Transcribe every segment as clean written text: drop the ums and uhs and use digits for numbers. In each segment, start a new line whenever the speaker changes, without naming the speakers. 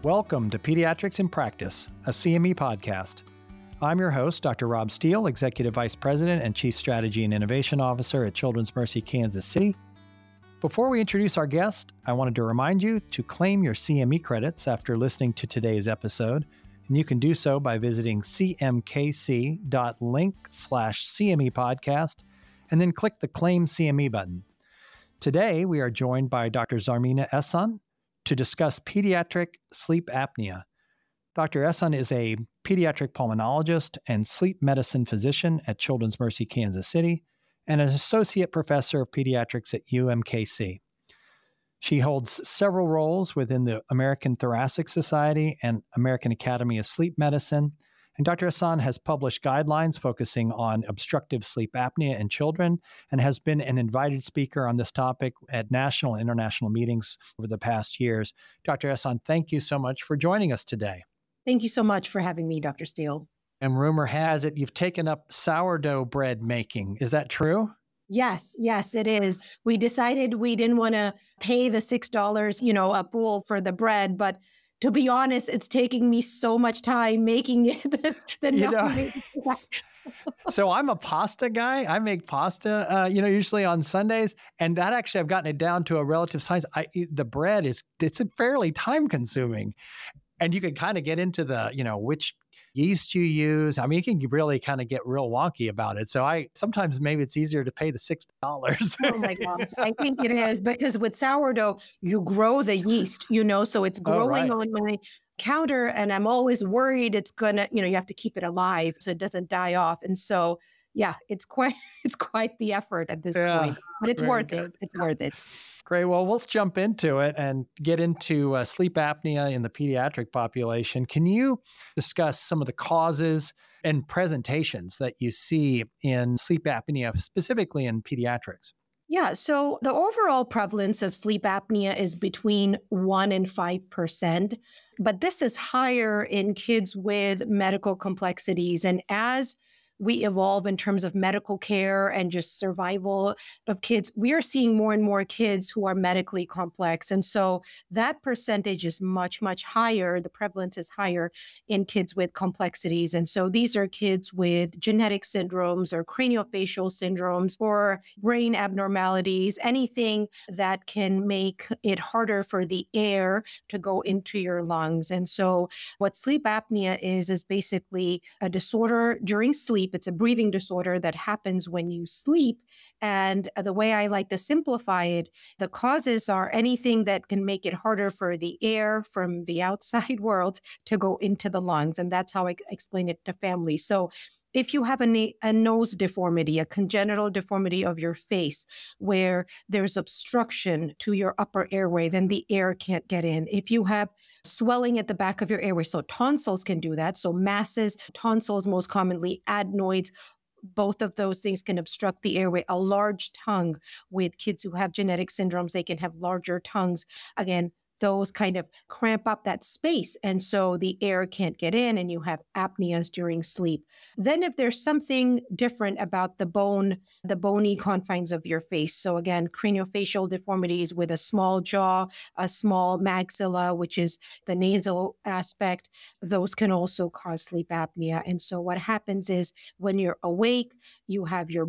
Welcome to Pediatrics in Practice, a CME podcast. I'm your host, Dr. Rob Steele, Executive Vice President and Chief Strategy and Innovation Officer at Children's Mercy Kansas City. Before we introduce our guest, I wanted to remind you to claim your CME credits after listening to today's episode, and you can do so by visiting cmkc.link/CME podcast and then click the Claim CME button. Today, we are joined by Dr. Zarmeena Ehsan to discuss pediatric sleep apnea. Dr. Ehsan is a pediatric pulmonologist and sleep medicine physician at Children's Mercy Kansas City and an associate professor of pediatrics at UMKC. She holds several roles within the American Thoracic Society and American Academy of Sleep Medicine. And Dr. Ehsan has published guidelines focusing on obstructive sleep apnea in children and has been an invited speaker on this topic at national and international meetings over the past years. Dr. Ehsan, thank you so much for joining us today.
Thank you so much for having me, Dr. Steele.
And rumor has it you've taken up sourdough bread making. Is that true?
Yes, it is. We decided we didn't want to pay the $6, a bowl for the bread, but to be honest, it's taking me so much time making it
So I'm a pasta guy. I make pasta, usually on Sundays, and that actually I've gotten it down to a relative size. The bread it's fairly time consuming, and you can kind of get into the, which yeast you use. I mean, you can really kind of get real wonky about it. So sometimes maybe it's easier to pay the $6.
Oh my gosh, I think it is, because with sourdough, you grow the yeast, so it's growing on my counter, and I'm always worried it's gonna, you have to keep it alive so it doesn't die off. And so, yeah, it's quite the effort at this point, but it's worth it. It's worth it.
Great. Well, let's jump into it and get into sleep apnea in the pediatric population. Can you discuss some of the causes and presentations that you see in sleep apnea, specifically in pediatrics?
Yeah, so the overall prevalence of sleep apnea is between 1% and 5%, but this is higher in kids with medical complexities. And as we evolve in terms of medical care and just survival of kids, we are seeing more and more kids who are medically complex. And so that percentage is much, much higher. The prevalence is higher in kids with complexities. And so these are kids with genetic syndromes or craniofacial syndromes or brain abnormalities, anything that can make it harder for the air to go into your lungs. And so what sleep apnea is basically a disorder during sleep. It's a breathing disorder that happens when you sleep. And the way I like to simplify it, the causes are anything that can make it harder for the air from the outside world to go into the lungs. And that's how I explain it to families. So if you have a nose deformity, a congenital deformity of your face, where there's obstruction to your upper airway, then the air can't get in. If you have swelling at the back of your airway, so tonsils can do that. So masses, tonsils, most commonly adenoids, both of those things can obstruct the airway. A large tongue with kids who have genetic syndromes, they can have larger tongues. Again, those kind of cramp up that space. And so the air can't get in and you have apneas during sleep. Then if there's something different about the bony confines of your face. So again, craniofacial deformities with a small jaw, a small maxilla, which is the nasal aspect, those can also cause sleep apnea. And so what happens is when you're awake, you have your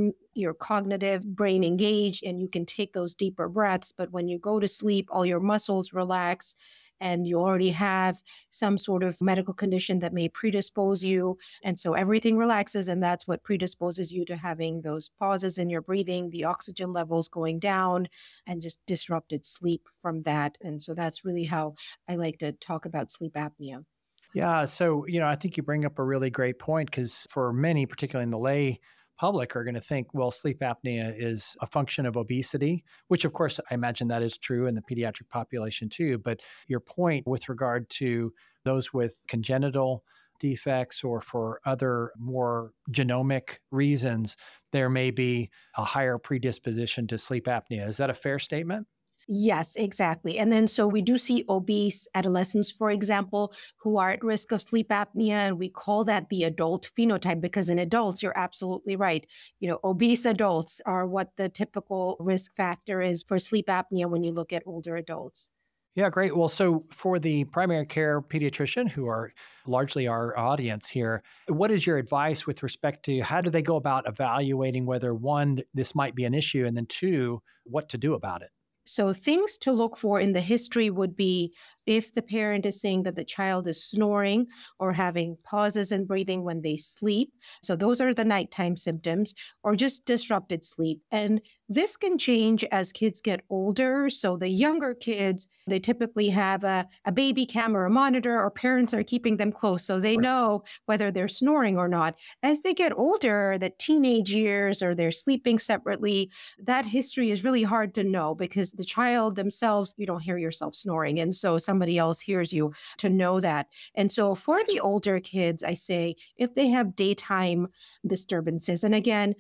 cognitive brain engaged, and you can take those deeper breaths. But when you go to sleep, all your muscles relax, and you already have some sort of medical condition that may predispose you. And so everything relaxes, and that's what predisposes you to having those pauses in your breathing, the oxygen levels going down, and just disrupted sleep from that. And so that's really how I like to talk about sleep apnea.
Yeah. So, I think you bring up a really great point, because for many, particularly in the lay public, are going to think, well, sleep apnea is a function of obesity, which of course I imagine that is true in the pediatric population too. But your point with regard to those with congenital defects or for other more genomic reasons, there may be a higher predisposition to sleep apnea. Is that a fair statement?
Yes, exactly. And then so we do see obese adolescents, for example, who are at risk of sleep apnea. And we call that the adult phenotype, because in adults, you're absolutely right. Obese adults are what the typical risk factor is for sleep apnea when you look at older adults.
Yeah, great. Well, so for the primary care pediatrician, who are largely our audience here, what is your advice with respect to how do they go about evaluating whether one, this might be an issue, and then two, what to do about it?
So, things to look for in the history would be if the parent is saying that the child is snoring or having pauses in breathing when they sleep. So, those are the nighttime symptoms, or just disrupted sleep. And this can change as kids get older. So, the younger kids, they typically have a baby cam or a monitor, or parents are keeping them close so they know whether they're snoring or not. As they get older, the teenage years, or they're sleeping separately, that history is really hard to know because the child themselves, you don't hear yourself snoring. And so somebody else hears you to know that. And so for the older kids, I say if they have daytime disturbances, and again,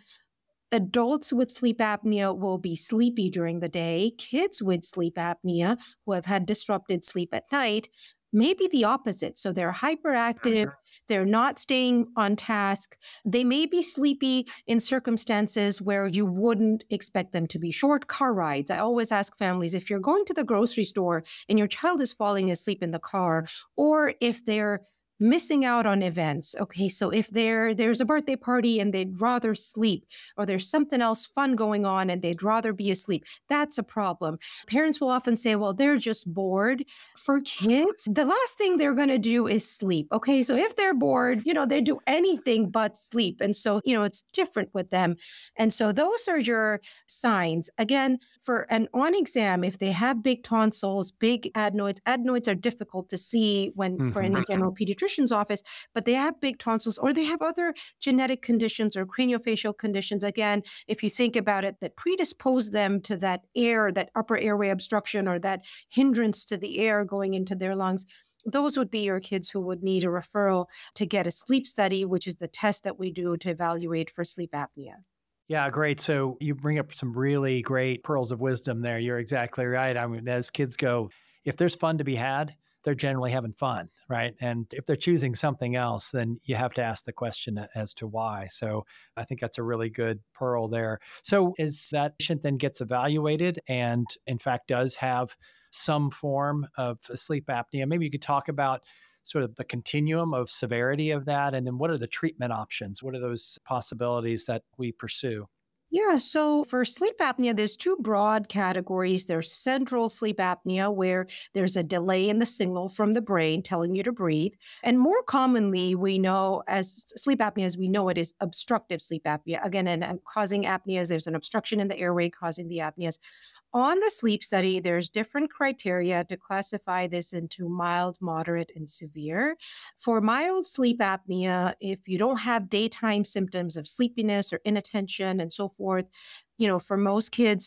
adults with sleep apnea will be sleepy during the day. Kids with sleep apnea who have had disrupted sleep at night may be the opposite. So they're hyperactive, they're not staying on task. They may be sleepy in circumstances where you wouldn't expect them to be. Short car rides. I always ask families if you're going to the grocery store and your child is falling asleep in the car, or if they're missing out on events. Okay, so if there's a birthday party and they'd rather sleep, or there's something else fun going on and they'd rather be asleep, that's a problem. Parents will often say, well, they're just bored. For kids, the last thing they're going to do is sleep. Okay, so if they're bored, they do anything but sleep. And so, it's different with them. And so those are your signs. Again, for an on exam, if they have big tonsils, big adenoids are difficult to see when for any general pediatrician's office, but they have big tonsils, or they have other genetic conditions or craniofacial conditions. Again, if you think about it, that predispose them to that upper airway obstruction, or that hindrance to the air going into their lungs. Those would be your kids who would need a referral to get a sleep study, which is the test that we do to evaluate for sleep apnea.
Yeah, great. So you bring up some really great pearls of wisdom there. You're exactly right. I mean, as kids go, if there's fun to be had, they're generally having fun, right? And if they're choosing something else, then you have to ask the question as to why. So I think that's a really good pearl there. So is that patient then gets evaluated and in fact does have some form of sleep apnea? Maybe you could talk about sort of the continuum of severity of that? And then what are the treatment options? What are those possibilities that we pursue?
Yeah, so for sleep apnea, there's two broad categories. There's central sleep apnea, where there's a delay in the signal from the brain telling you to breathe. And more commonly, we know as sleep apnea, as we know it, is obstructive sleep apnea. Again, and causing apneas, there's an obstruction in the airway causing the apneas. On the sleep study, there's different criteria to classify this into mild, moderate, and severe. For mild sleep apnea, if you don't have daytime symptoms of sleepiness or inattention and so forth, for most kids,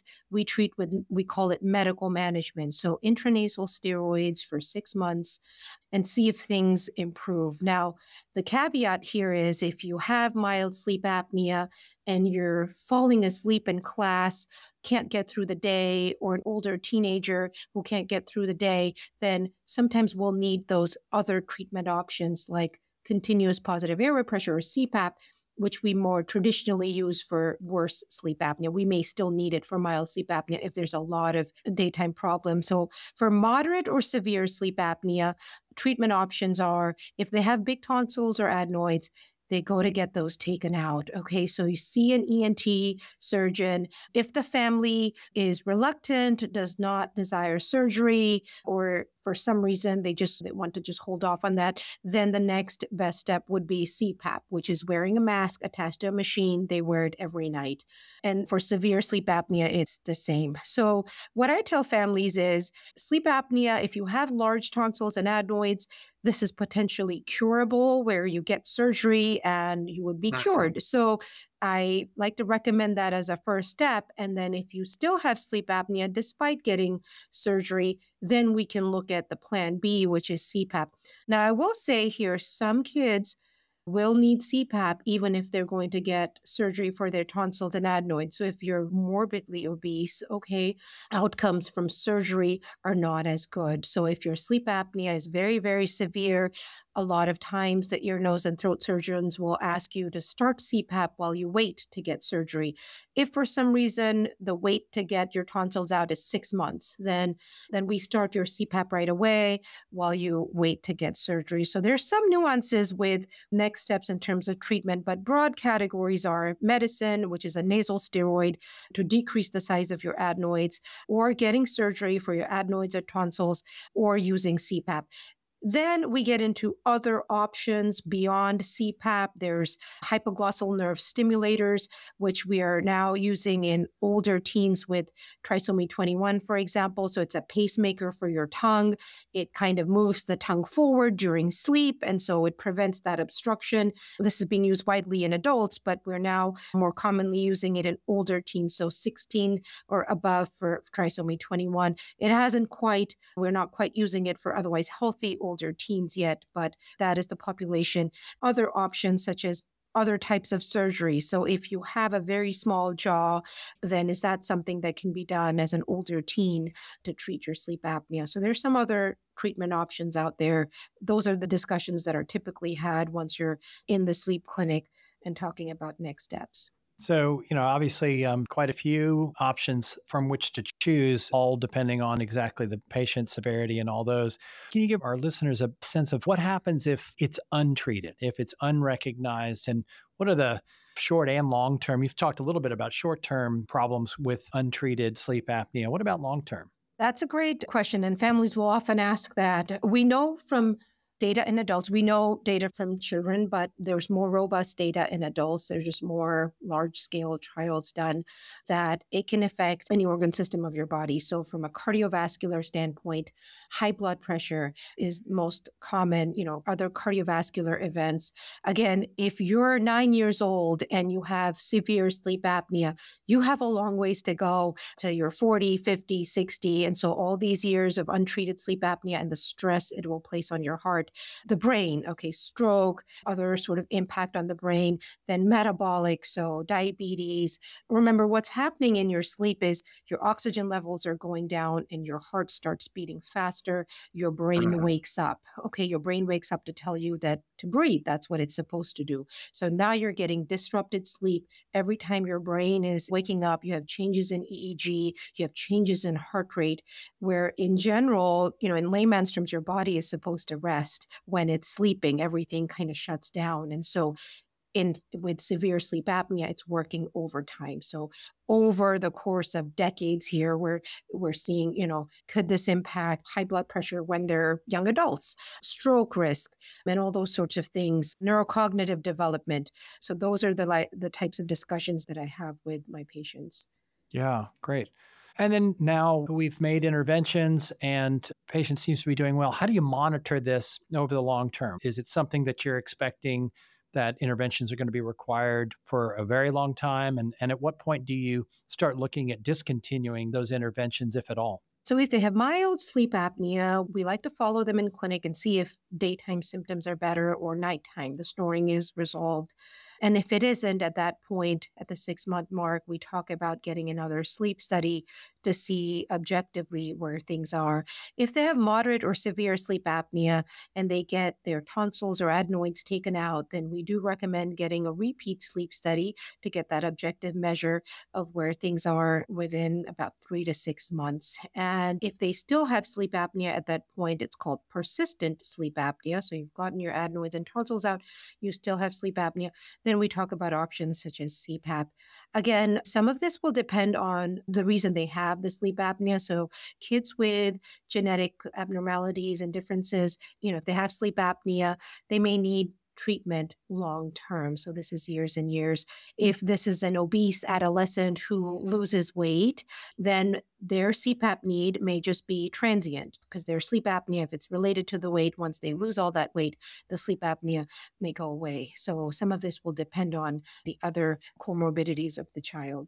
we call it medical management. So intranasal steroids for 6 months and see if things improve. Now, the caveat here is if you have mild sleep apnea and you're falling asleep in class, can't get through the day, or an older teenager who can't get through the day, then sometimes we'll need those other treatment options like continuous positive airway pressure, or CPAP, which we more traditionally use for worse sleep apnea. We may still need it for mild sleep apnea if there's a lot of daytime problems. So for moderate or severe sleep apnea, treatment options are if they have big tonsils or adenoids, they go to get those taken out. Okay, so you see an ENT surgeon. If the family is reluctant, does not desire surgery, or for some reason they want to just hold off on that, then the next best step would be CPAP, which is wearing a mask attached to a machine. They wear it every night. And for severe sleep apnea, it's the same. So what I tell families is sleep apnea, if you have large tonsils and adenoids, this is potentially curable, where you get surgery and you would be cured. So I like to recommend that as a first step. And then if you still have sleep apnea despite getting surgery, then we can look at the plan B, which is CPAP. Now, I will say here, some kids will need CPAP even if they're going to get surgery for their tonsils and adenoids. So if you're morbidly obese, okay, outcomes from surgery are not as good. So if your sleep apnea is very, very severe, a lot of times that ear, nose, and throat surgeons will ask you to start CPAP while you wait to get surgery. If for some reason the wait to get your tonsils out is 6 months, then we start your CPAP right away while you wait to get surgery. So there's some nuances with next steps in terms of treatment, but broad categories are medicine, which is a nasal steroid to decrease the size of your adenoids, or getting surgery for your adenoids or tonsils, or using CPAP. Then we get into other options beyond CPAP. There's hypoglossal nerve stimulators, which we are now using in older teens with trisomy 21, for example. So it's a pacemaker for your tongue. It kind of moves the tongue forward during sleep, and so it prevents that obstruction. This is being used widely in adults, but we're now more commonly using it in older teens, so 16 or above for trisomy 21. We're not quite using it for otherwise healthy older teens yet, but that is the population. Other options such as other types of surgery. So if you have a very small jaw, then is that something that can be done as an older teen to treat your sleep apnea? So there's some other treatment options out there. Those are the discussions that are typically had once you're in the sleep clinic and talking about next steps.
So, obviously, quite a few options from which to choose, all depending on exactly the patient severity and all those. Can you give our listeners a sense of what happens if it's untreated, if it's unrecognized, and what are the short and long term? You've talked a little bit about short term problems with untreated sleep apnea. What about long term?
That's a great question, and families will often ask that. We know from data in adults, we know data from children, but there's more robust data in adults. There's just more large scale trials done that it can affect any organ system of your body. So from a cardiovascular standpoint, high blood pressure is most common, other cardiovascular events. Again, if you're 9 years old and you have severe sleep apnea, you have a long ways to go to your 40, 50, 60. And so all these years of untreated sleep apnea and the stress it will place on your heart, the brain, okay, stroke, other sort of impact on the brain, then metabolic, so diabetes. Remember, what's happening in your sleep is your oxygen levels are going down and your heart starts beating faster. Your brain wakes up. Okay, your brain wakes up to tell you that to breathe. That's what it's supposed to do. So now you're getting disrupted sleep. Every time your brain is waking up, you have changes in EEG, you have changes in heart rate, where in general, in layman's terms, your body is supposed to rest. When it's sleeping, everything kind of shuts down. And so with severe sleep apnea, it's working overtime. So over the course of decades here, we're seeing, could this impact high blood pressure when they're young adults, stroke risk, and all those sorts of things, neurocognitive development. So those are the types of discussions that I have with my patients.
Yeah, great. And then now we've made interventions and patient seems to be doing well. How do you monitor this over the long term? Is it something that you're expecting that interventions are going to be required for a very long time? And at what point do you start looking at discontinuing those interventions, if at all?
So if they have mild sleep apnea, we like to follow them in clinic and see if daytime symptoms are better or nighttime, the snoring is resolved. And if it isn't at that point, at the 6-month mark, we talk about getting another sleep study to see objectively where things are. If they have moderate or severe sleep apnea and they get their tonsils or adenoids taken out, then we do recommend getting a repeat sleep study to get that objective measure of where things are within about 3 to 6 months. And if they still have sleep apnea at that point, it's called persistent sleep apnea. So you've gotten your adenoids and tonsils out, you still have sleep apnea. Then we talk about options such as CPAP. Again, some of this will depend on the reason they have the sleep apnea. So kids with genetic abnormalities and differences, if they have sleep apnea, they may need treatment long term. So this is years and years. If this is an obese adolescent who loses weight, then their CPAP need may just be transient because their sleep apnea, if it's related to the weight, once they lose all that weight, the sleep apnea may go away. So some of this will depend on the other comorbidities of the child.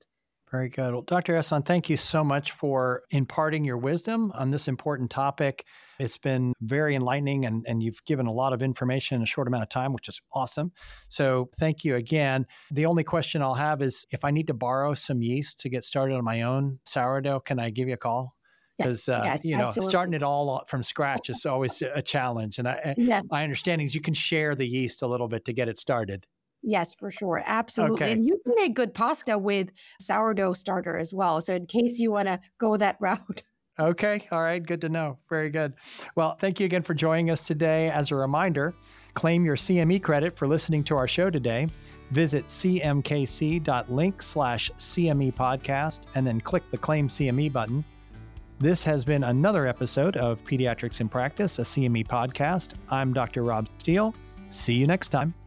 Very good. Well, Dr. Ehsan, thank you so much for imparting your wisdom on this important topic. It's been very enlightening, and you've given a lot of information in a short amount of time, which is awesome. So thank you again. The only question I'll have is if I need to borrow some yeast to get started on my own sourdough, can I give you a call? Because,
Yes, absolutely.
starting it all from scratch is always a challenge. And
Yes.
my understanding is you can share the yeast a little bit to get it started.
Yes, for sure. Absolutely.
Okay.
And you can make good pasta with sourdough starter as well. So in case you want to go that route.
Okay. All right. Good to know. Very good. Well, thank you again for joining us today. As a reminder, claim your CME credit for listening to our show today. Visit cmkc.link/CME podcast and then click the Claim CME button. This has been another episode of Pediatrics in Practice, a CME podcast. I'm Dr. Rob Steele. See you next time.